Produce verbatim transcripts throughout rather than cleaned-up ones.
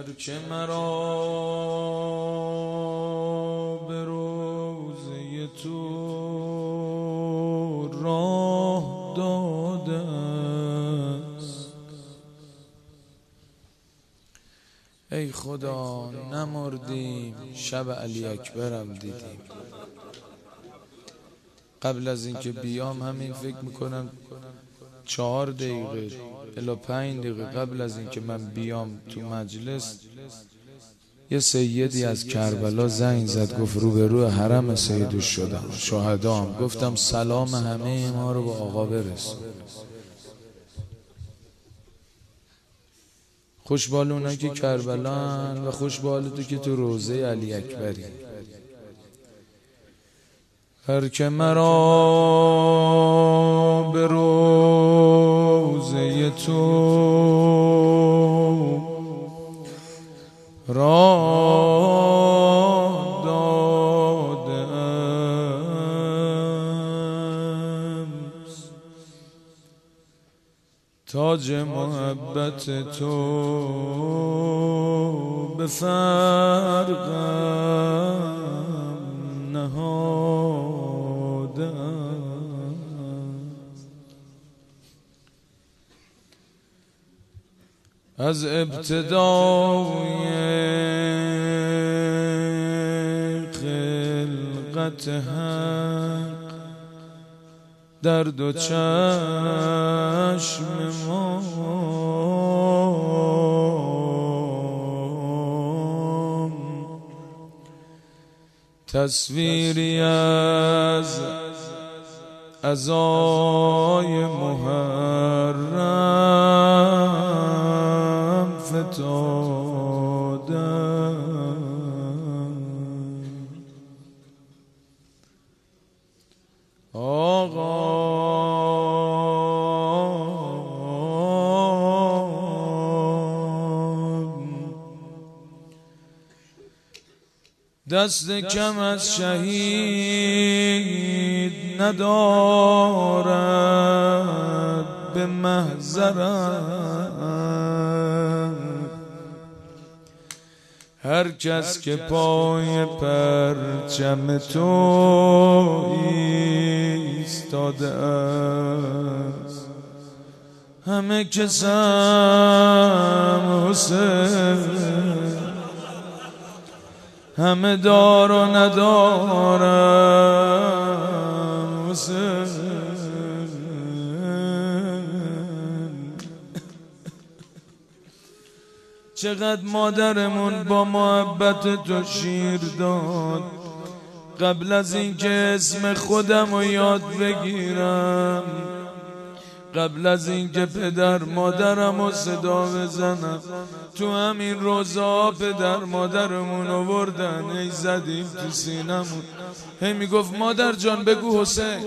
که مرا به روضه تو راه داده است. ای خدا نمردیم، شب علی اکبرم دیدیم. قبل از اینکه بیام همین فکر میکنم چهار دقیقه الا پنج دقیقه قبل از اینکه من بیام تو مجلس یه سیدی از کربلا زنگ زد، گفت رو به رو حرم سیدوش شدم، شهدام. گفتم سلام همه ما رو به آقا برسون. خوشبال اونایی که کربلان و خوشبال تو که تو روضه علی اکبری. هر که مرا به روضه تو راه داده امس، تاج محبت تو به فرقم نهاده از ابتدای خلقت حق در دو چشم ما تصویری از عزای محرم فتاده. آقا دست کم از شهید ندارد به محضرت هر کس که پای پرچم تو ایستاده است. همه کسم حسین، همه دار و ندارم حسین. چقدر مادرمون با محبت تو شیر داد. قبل از اینکه اسم خودم رو یاد بگیرم، قبل از اینکه پدر مادرم رو صدا بزنم، تو همین روزا پدر مادرمون آوردن، ای زدیم تو سینمون. هی میگفت مادر جان بگو حسین.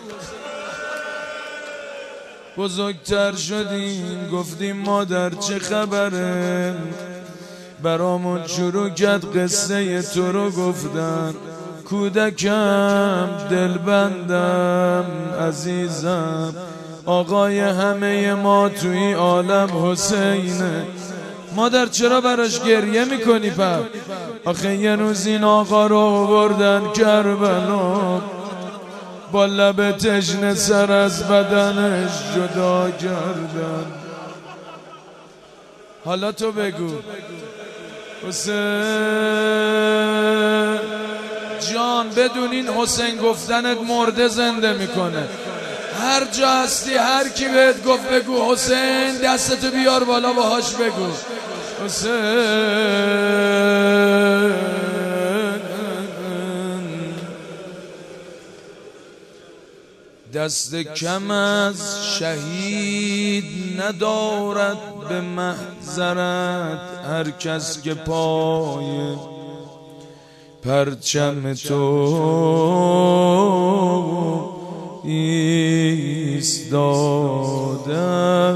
بزرگتر شدیم گفتیم مادر چه خبره، برامون شروع کرد قصه تو رو گفتن. کودکم دلبندم عزیزم، آقای همه ما توی عالم حسینه. مادر چرا براش گریه میکنی پر؟ آخه یه روز این آقا رو آوردن کربلا، با لب تشنه سر از بدنش جدا کردن. حالا تو بگو حسین جان، بدون این حسین گفتنت مرده زنده میکنه. هر جا هستی هر کی بهت گفت بگو حسین، دستتو بیار بالا باهاش بگو حسین. دست کم از شهید ندارد به محضرت هر کس که پای پرچم تو ایستاده.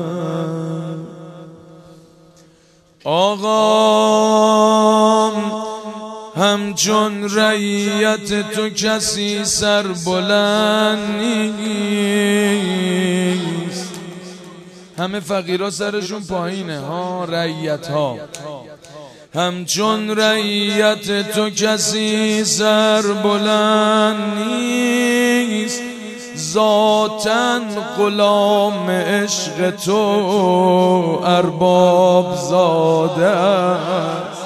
آقام همچون رعیت تو کسی سر بلند نیست. همه فقیرها سرشون پایینه ها، رعیت ها. همچون رعیت تو کسی سر بلند نیست، ذاتاً غلام عشق تو ارباب زاده است.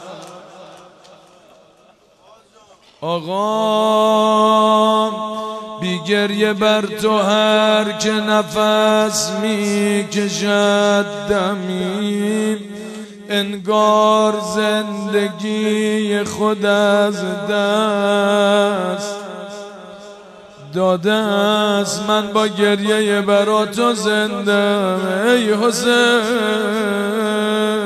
آقا بی گریه بر تو هر که نفس می کشد دمی، انگار زندگی خود از دست داده است. من با گریه برا تو زنده ای حسین.